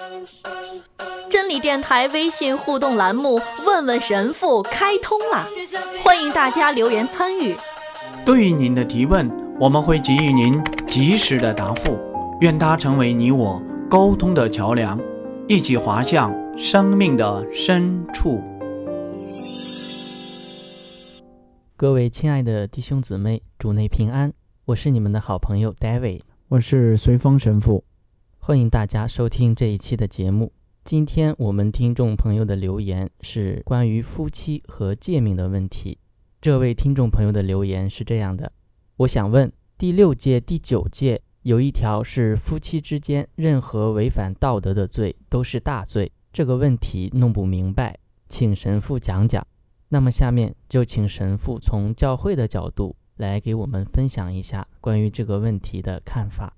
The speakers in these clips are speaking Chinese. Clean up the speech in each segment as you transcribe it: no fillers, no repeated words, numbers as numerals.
真理电台微信互动栏目问问神父开通了，欢迎大家留言参与。 对于您的提问，我们会给予您及时的答复，愿它成为你我沟通的桥梁，一起滑向生命的深处。 各位亲爱的弟兄姊妹，主内平安，我是你们的好朋友 David， 我是随风神父， 欢迎大家收听这一期的节目。今天我们听众朋友的留言是关于夫妻和诫命的问题。这位听众朋友的留言是这样的：我想问，第6诫、第9诫有一条是夫妻之间任何违反道德的罪都是大罪，这个问题弄不明白，请神父讲讲。那么下面就请神父从教会的角度来给我们分享一下关于这个问题的看法。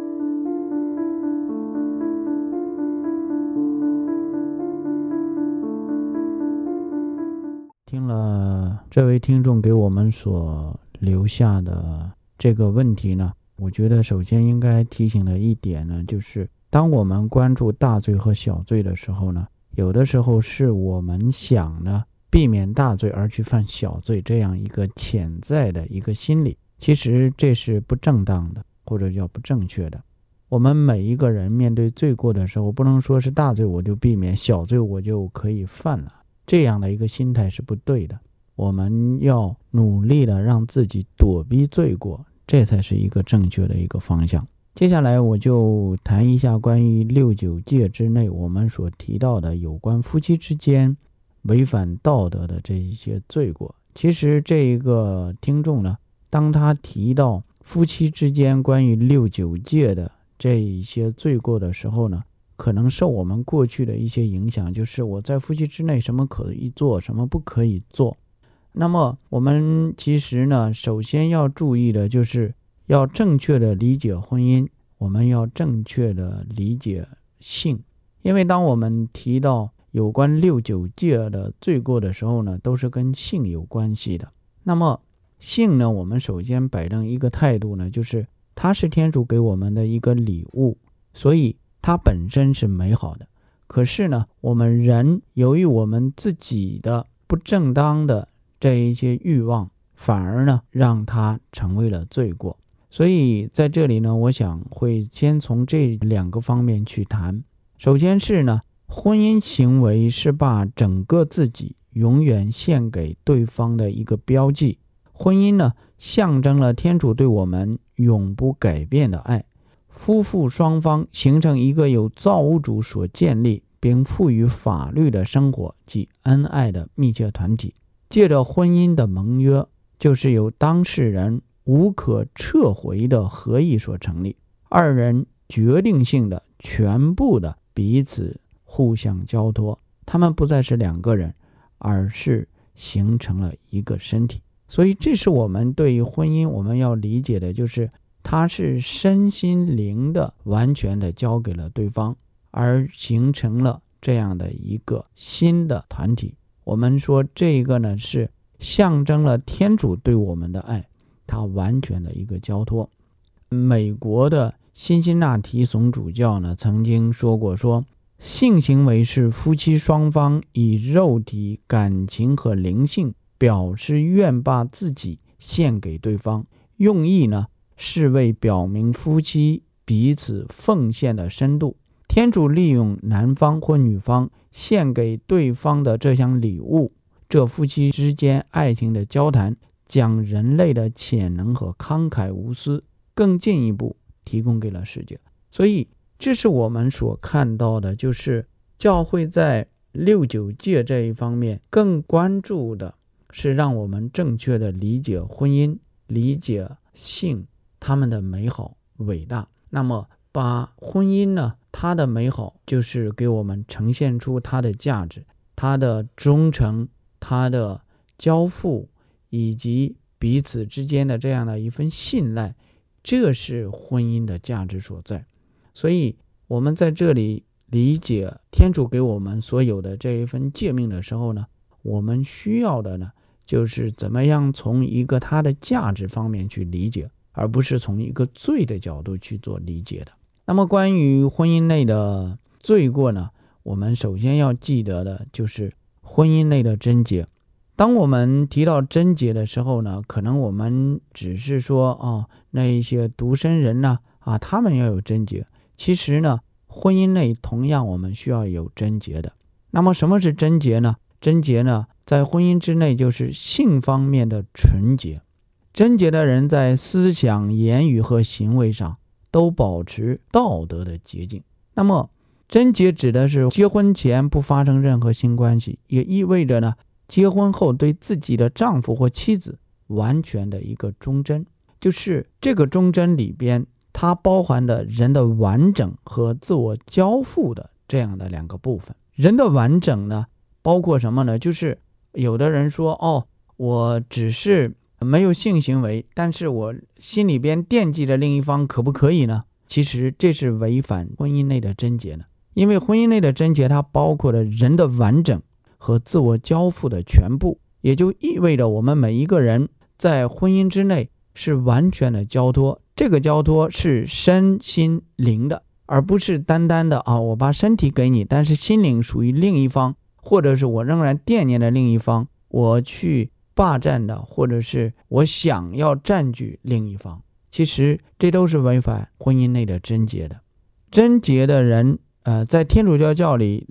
听了这位听众给我们所留下的这个问题呢，我觉得首先应该提醒的一点呢，就是当我们关注大罪和小罪的时候呢，有的时候是我们想呢避免大罪而去犯小罪，这样一个潜在的一个心理，其实这是不正当的，或者叫不正确的。我们每一个人面对罪过的时候，不能说是大罪我就避免，小罪我就可以犯了，这样的一个心态是不对的。我们要努力的让自己躲避罪过，这才是一个正确的一个方向。接下来我就谈一下关于6、9诫之内我们所提到的有关夫妻之间违反道德的这一些罪过。其实这一个听众呢，当他提到夫妻之间关于6、9诫的这一些罪过的时候呢，可能受我们过去的一些影响，就是我在夫妻之内什么可以做，什么不可以做。那么我们其实呢，首先要注意的就是要正确的理解婚姻，我们要正确的理解性。因为当我们提到有关6、9诫的罪过的时候呢，都是跟性有关系的。那么性呢，我们首先摆正一个态度呢，就是它是天主给我们的一个礼物，所以它本身是美好的。可是呢，我们人由于我们自己的不正当的这一些欲望，反而呢让它成为了罪过。所以在这里呢，我想会先从这2个方面去谈。首先是呢，婚姻行为是把整个自己永远献给对方的一个标记。婚姻呢，象征了天主对我们永不改变的爱。夫妇双方形成一个由造物主所建立并赋予法律的生活及恩爱的密切团体。借着婚姻的盟约，就是由当事人无可撤回的合意所成立，二人决定性的全部的彼此互相交托，他们不再是2个人，而是形成了一个身体。所以这是我们对于婚姻我们要理解的，就是它是身心灵的完全的交给了对方，而形成了这样的一个新的团体。我们说这个呢，是象征了天主对我们的爱，它完全的一个交托。美国的辛辛那提总主教呢曾经说过，性行为是夫妻双方以肉体、感情和灵性表示愿把自己献给对方，用意呢是为表明夫妻彼此奉献的深度。天主利用男方或女方献给对方的这项礼物，这夫妻之间爱情的交谈，将人类的潜能和慷慨无私更进一步提供给了世界。所以这是我们所看到的，就是教会在6、9诫这一方面更关注的是让我们正确的理解婚姻，理解性，他们的美好伟大。那么把婚姻呢，它的美好就是给我们呈现出它的价值，它的忠诚，它的交付，以及彼此之间的这样的一份信赖，这是婚姻的价值所在。所以我们在这里理解天主给我们所有的这一份诫命的时候呢，我们需要的呢，就是怎么样从一个它的价值方面去理解，而不是从一个罪的角度去做理解的。那么关于婚姻内的罪过呢，我们首先要记得的就是婚姻内的贞洁。当我们提到贞洁的时候呢，可能我们只是说那一些独身人呢他们要有贞洁。其实呢，婚姻内同样我们需要有贞洁的。那么什么是贞洁呢？贞洁呢，在婚姻之内就是性方面的纯洁。贞洁的人在思想、言语和行为上都保持道德的洁净。那么贞洁指的是结婚前不发生任何性关系，也意味着呢，结婚后对自己的丈夫或妻子完全的一个忠贞。就是这个忠贞里边，它包含的人的完整和自我交付的这样的两个部分。人的完整呢，包括什么呢？就是有的人说我只是没有性行为，但是我心里边惦记着另一方，可不可以呢？其实这是违反婚姻内的贞洁呢。因为婚姻内的贞洁，它包括了人的完整和自我交付的全部，也就意味着我们每一个人在婚姻之内是完全的交托。这个交托是身心灵的，而不是单单的我把身体给你，但是心灵属于另一方，或者是我仍然惦念的另一方，我去霸占的，或者是我想要占据另一方。其实这都是违反婚姻内的贞洁的。贞洁的人在天主教教理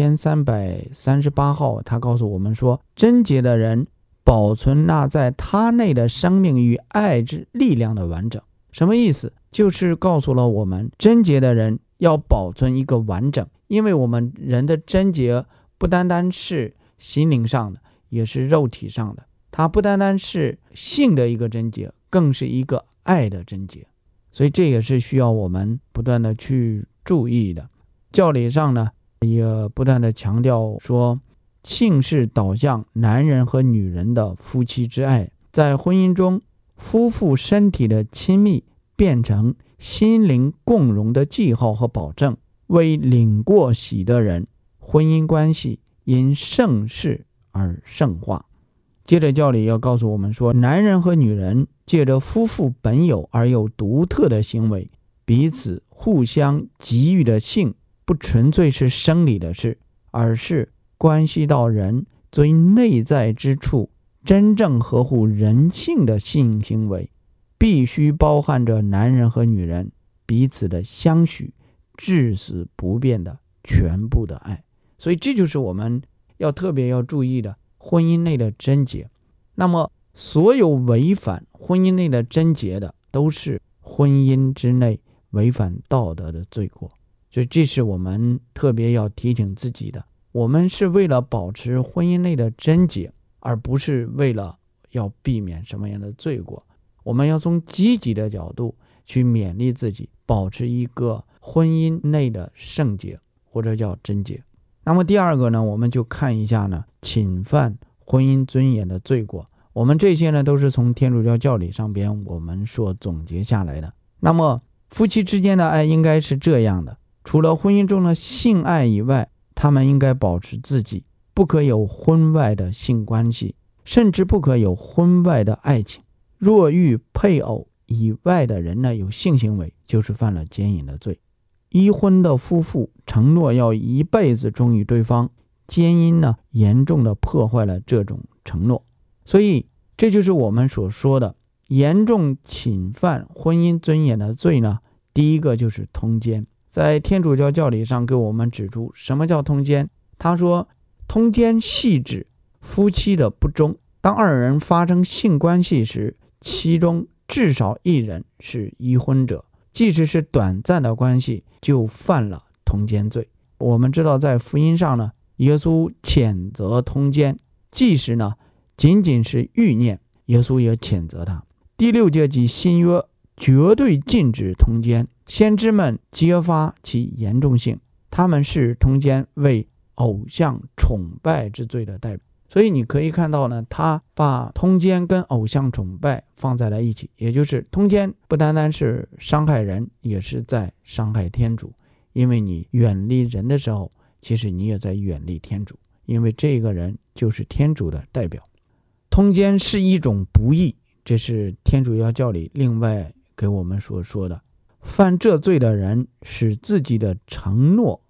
2338号，他告诉我们说，贞洁的人保存那在他内的生命与爱之力量的完整。什么意思？就是告诉了我们，贞洁的人要保存一个完整。因为我们人的贞洁不单单是心灵上的，也是肉体上的。它不单单是性的一个贞洁，更是一个爱的贞洁。所以这也是需要我们不断的去注意的。教理上呢，也不断的强调说，性是导向男人和女人的夫妻之爱。在婚姻中，夫妇身体的亲密变成心灵共融的记号和保证，为领过喜的人，婚姻关系因圣事而圣化。接着教理要告诉我们说，男人和女人借着夫妇本有而又独特的行为，彼此互相给予的性不纯粹是生理的事，而是关系到人最内在之处，真正合乎人性的性行为，必须包含着男人和女人彼此的相许，至死不变的全部的爱。所以这就是我们要特别要注意的婚姻内的贞洁。那么所有违反婚姻内的贞洁的，都是婚姻之内违反道德的罪过。所以这是我们特别要提醒自己的，我们是为了保持婚姻内的贞洁，而不是为了要避免什么样的罪过。我们要从积极的角度去勉励自己，保持一个婚姻内的圣洁，或者叫贞洁。那么第二个呢，我们就看一下呢，侵犯婚姻尊严的罪过。我们这些呢，都是从天主教教理上边我们所总结下来的。那么夫妻之间的爱应该是这样的，除了婚姻中的性爱以外，他们应该保持自己，不可有婚外的性关系，甚至不可有婚外的爱情。若遇配偶以外的人呢有性行为，就是犯了奸淫的罪。已婚的夫妇承诺要一辈子忠于对方，奸淫呢严重的破坏了这种承诺。所以这就是我们所说的严重侵犯婚姻尊严的罪呢。第一个就是通奸。在天主教教理上给我们指出什么叫通奸。他说，通奸系指夫妻的不忠，当二人发生性关系时，其中至少一人是已婚者，即使是短暂的关系，就犯了通奸罪。我们知道在福音上呢，耶稣谴责通奸，即使呢仅仅是欲念，耶稣也谴责他。第6节及新约绝对禁止通奸，先知们揭发其严重性，他们视通奸为偶像崇拜之罪的代表。所以你可以看到呢，他把通奸跟偶像崇拜放在了一起，也就是通奸不单单是伤害人，也是在伤害天主。因为你远离人的时候，其实你也在远离天主，因为这个人就是天主的代表。通奸是一种不义，这是天主教教理另外给我们所说的。犯这罪的人使自己的承诺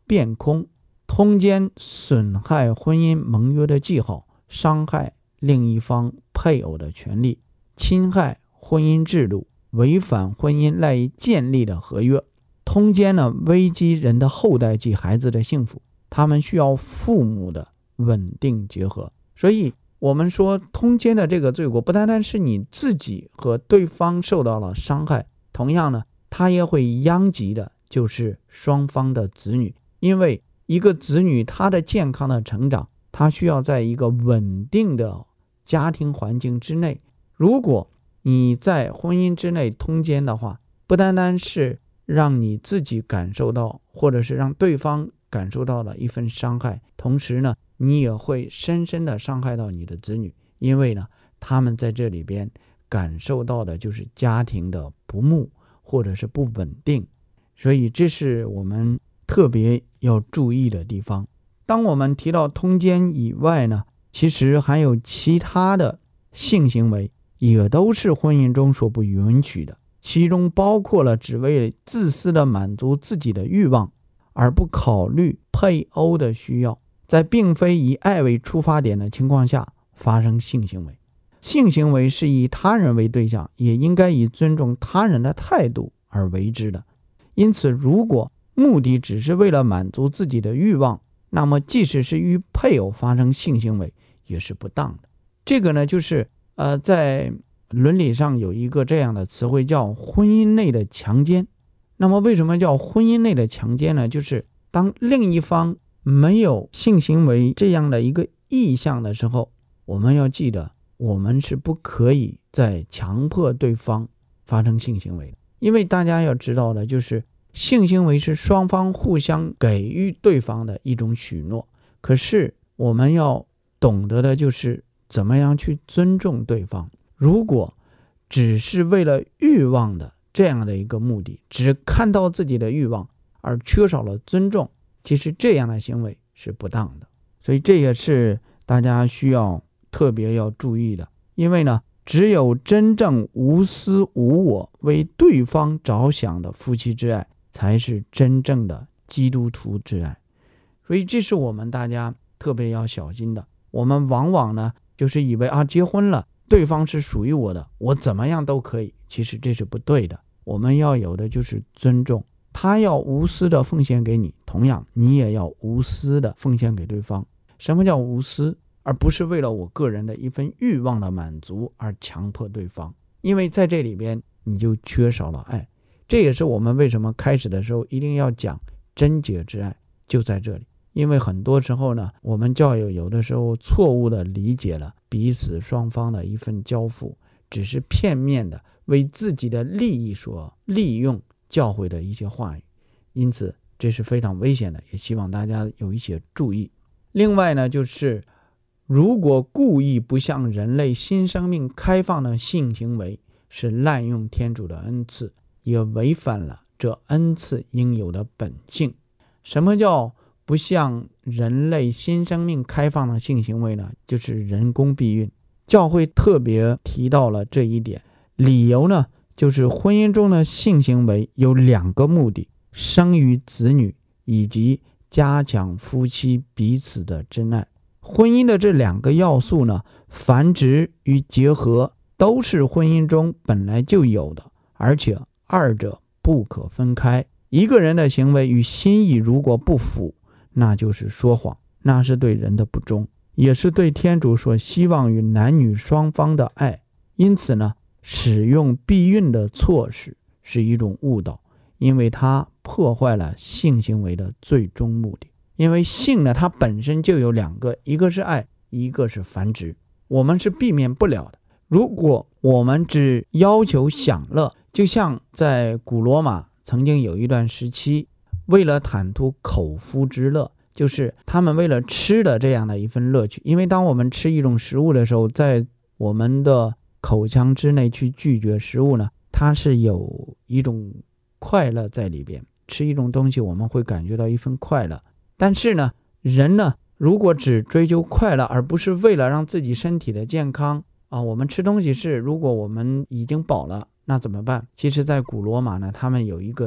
变空。通奸损害婚姻盟约的记号，伤害另一方配偶的权利，侵害婚姻制度，违反婚姻赖以建立的合约。通奸呢，危及人的后代及孩子的幸福，他们需要父母的稳定结合。所以我们说通奸的这个罪过，不单单是你自己和对方受到了伤害，同样呢，它也会殃及的就是双方的子女。因为一个子女他的健康的成长，他需要在一个稳定的家庭环境之内。如果你在婚姻之内通奸的话，不单单是让你自己感受到，或者是让对方感受到了一份伤害，同时呢，你也会深深的伤害到你的子女。因为呢，他们在这里边感受到的就是家庭的不睦或者是不稳定，所以这是我们特别要注意的地方。当我们提到通奸以外呢，其实还有其他的性行为也都是婚姻中所不允许的，其中包括了只为自私的满足自己的欲望，而不考虑配偶的需要，在并非以爱为出发点的情况下发生性行为。性行为是以他人为对象，也应该以尊重他人的态度而为之的。因此，如果目的只是为了满足自己的欲望，那么即使是与配偶发生性行为也是不当的。这个呢，就是在伦理上有一个这样的词汇叫婚姻内的强奸。那么为什么叫婚姻内的强奸呢？就是当另一方没有性行为这样的一个意向的时候，我们要记得，我们是不可以再强迫对方发生性行为的。因为大家要知道的就是性行为是双方互相给予对方的一种许诺，可是我们要懂得的就是怎么样去尊重对方。如果只是为了欲望的这样的一个目的，只看到自己的欲望而缺少了尊重，其实这样的行为是不当的。所以这也是大家需要特别要注意的。因为呢，只有真正无私无我为对方着想的夫妻之爱，才是真正的基督徒之爱。所以这是我们大家特别要小心的。我们往往呢就是以为结婚了对方是属于我的，我怎么样都可以，其实这是不对的。我们要有的就是尊重，他要无私的奉献给你，同样你也要无私的奉献给对方。什么叫无私？而不是为了我个人的一份欲望的满足而强迫对方，因为在这里边你就缺少了爱。这也是我们为什么开始的时候一定要讲贞洁之爱，就在这里。因为很多时候呢，我们教友有的时候错误的理解了彼此双方的一份交付，只是片面的为自己的利益所利用教会的一些话语，因此这是非常危险的，也希望大家有一些注意。另外呢，就是如果故意不向人类新生命开放的性行为，是滥用天主的恩赐，也违反了这恩赐应有的本性。什么叫不向人类新生命开放的性行为呢？就是人工避孕。教会特别提到了这一点，理由呢，就是婚姻中的性行为有2个目的：生育子女以及加强夫妻彼此的真爱。婚姻的这2个要素呢，繁殖与结合都是婚姻中本来就有的，而且2者不可分开。一个人的行为与心意如果不符，那就是说谎，那是对人的不忠，也是对天主所希望与男女双方的爱。因此呢，使用避孕的措施是一种误导，因为它破坏了性行为的最终目的。因为性呢，它本身就有2个，一个是爱，一个是繁殖，我们是避免不了的。如果我们只要求享乐，就像在古罗马曾经有一段时期，为了坦图口腹之乐，就是他们为了吃的这样的一份乐趣。因为当我们吃一种食物的时候，在我们的口腔之内去拒绝食物呢，它是有一种快乐在里边。吃一种东西我们会感觉到一份快乐，但是呢，人呢，如果只追求快乐，而不是为了让自己身体的健康我们吃东西是，如果我们已经饱了，那怎么办？其实在古罗马呢，他们有一个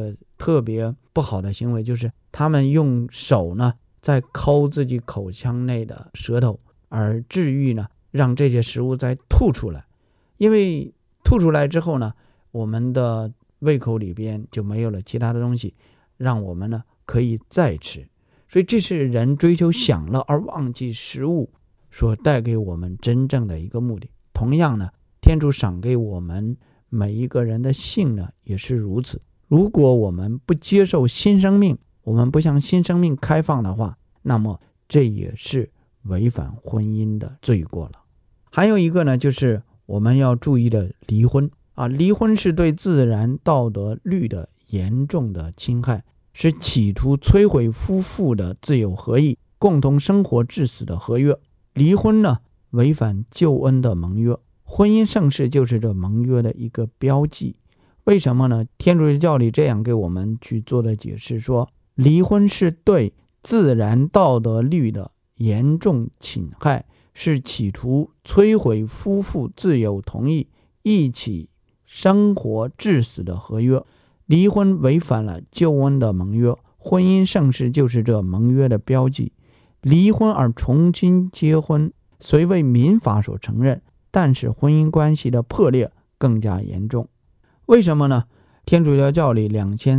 特别不好的行为，就是他们用手呢在抠自己口腔内的舌头，而至于呢让这些食物再吐出来。因为吐出来之后呢，我们的胃口里边就没有了其他的东西让我们呢可以再吃。所以这是人追求享乐而忘记食物所带给我们真正的一个目的。同样呢，天主赏给我们每一个人的性呢也是如此。如果我们不接受新生命，我们不向新生命开放的话，那么这也是违反婚姻的罪过了。还有一个呢，就是我们要注意的离婚离婚是对自然道德律的严重的侵害，是企图摧毁夫妇的自由合意、共同生活至死的合约。离婚呢，违反救恩的盟约，婚姻圣事就是这盟约的一个标记。为什么呢？天主教里这样给我们去做的解释说，离婚是对自然道德律的严重侵害，是企图摧毁夫妇自由同意一起生活至死的合约。离婚违反了救恩的盟约，婚姻圣事就是这盟约的标记。离婚而重新结婚虽为民法所承认，但是婚姻关系的破裂更加严重。为什么呢？天主教教理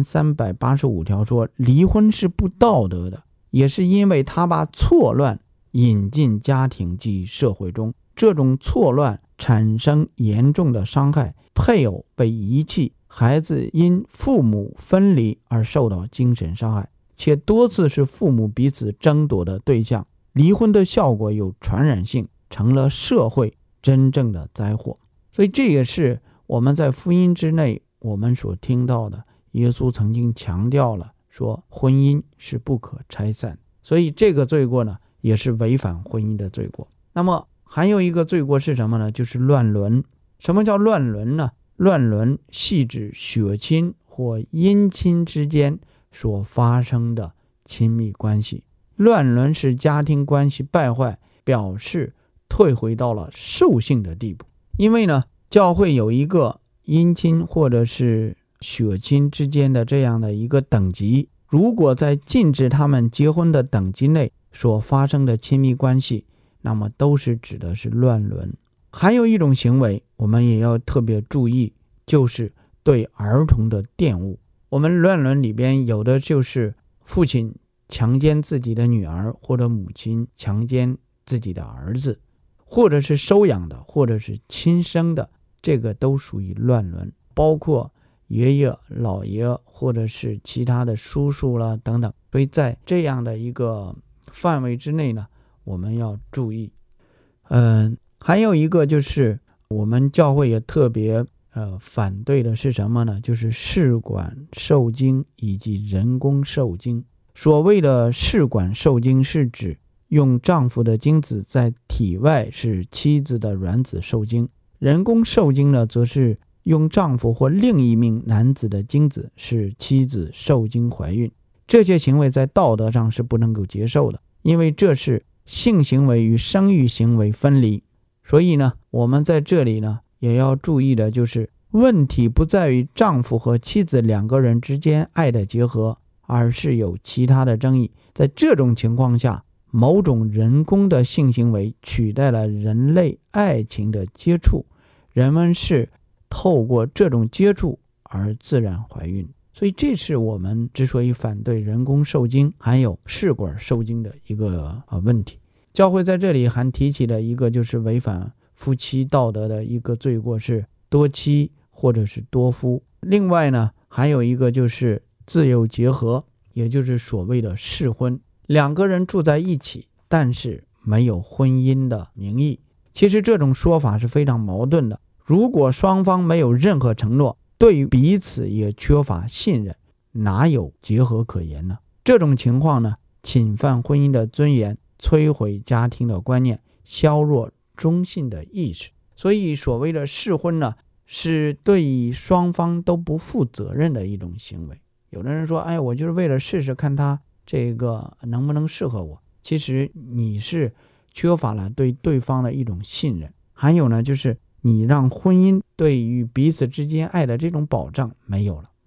2385条说，离婚是不道德的，也是因为他把错乱引进家庭及社会中，这种错乱产生严重的伤害，配偶被遗弃，孩子因父母分离而受到精神伤害，且多次是父母彼此争夺的对象。离婚的效果有传染性，成了社会真正的灾祸。所以这也是我们在福音之内我们所听到的，耶稣曾经强调了说婚姻是不可拆散，所以这个罪过呢也是违反婚姻的罪过。那么还有一个罪过是什么呢？就是乱伦。什么叫乱伦呢？乱伦系指血亲或姻亲之间所发生的亲密关系。乱伦使家庭关系败坏，表示退回到了兽性的地步。因为呢，教会有一个姻亲或者是血亲之间的这样的一个等级，如果在禁止他们结婚的等级内所发生的亲密关系，那么都是指的是乱伦。还有一种行为我们也要特别注意，就是对儿童的玷污。我们乱伦里边有的就是父亲强奸自己的女儿，或者母亲强奸自己的儿子，或者是收养的，或者是亲生的，这个都属于乱伦。包括爷爷、姥爷或者是其他的叔叔啦等等。所以在这样的一个范围之内呢，我们要注意。还有一个就是我们教会也特别反对的是什么呢？就是试管受精以及人工受精。所谓的试管受精是指用丈夫的精子在体外使妻子的卵子受精，人工受精呢，则是用丈夫或另一名男子的精子使妻子受精怀孕。这些行为在道德上是不能够接受的，因为这是性行为与生育行为分离。所以呢，我们在这里呢也要注意的就是，问题不在于丈夫和妻子两个人之间爱的结合，而是有其他的争议。在这种情况下，某种人工的性行为取代了人类爱情的接触，人们是透过这种接触而自然怀孕。所以这是我们之所以反对人工受精还有试管受精的一个问题。教会在这里还提起了一个就是违反夫妻道德的一个罪过，是多妻或者是多夫。另外呢，还有一个就是自由结合，也就是所谓的试婚。两个人住在一起，但是没有婚姻的名义。其实这种说法是非常矛盾的。如果双方没有任何承诺，对彼此也缺乏信任，哪有结合可言呢？这种情况呢，侵犯婚姻的尊严，摧毁家庭的观念，削弱忠信的意识。所以所谓的试婚呢，是对双方都不负责任的一种行为。有的人说，我就是为了试试看他这个能不能适合我。其实你是缺乏了对对方的一种信任。还有呢，就是你让婚姻对于彼此之间爱的这种保障没有了。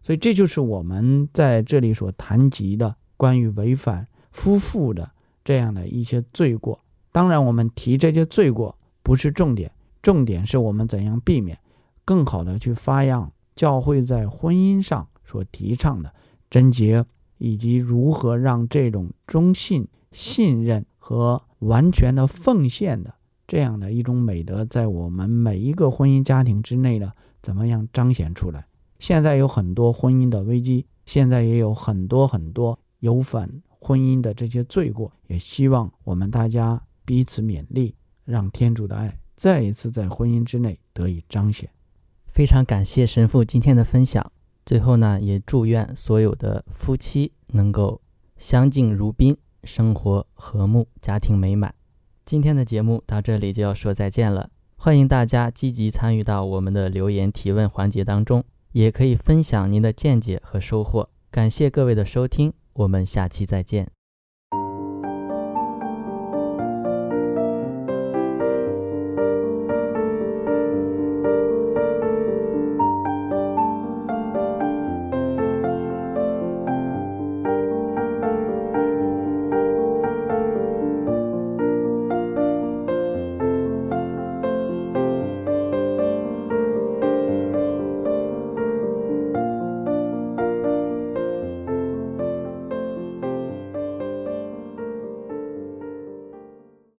所以这就是我们在这里所谈及的关于违反夫妇的这样的一些罪过。当然我们提这些罪过不是重点，重点是我们怎样避免，更好的去发扬教会在婚姻上所提倡的贞洁，以及如何让这种忠信、信任和完全的奉献的这样的一种美德在我们每一个婚姻家庭之内呢，怎么样彰显出来。现在有很多婚姻的危机，现在也有很多有反婚姻的这些罪过，也希望我们大家彼此勉励，让天主的爱再一次在婚姻之内得以彰显。 非常感谢神父今天的分享。最后呢，也祝愿所有的夫妻能够相敬如宾，生活和睦，家庭美满。今天的节目到这里就要说再见了，欢迎大家积极参与到我们的留言提问环节当中，也可以分享您的见解和收获。感谢各位的收听，我们下期再见。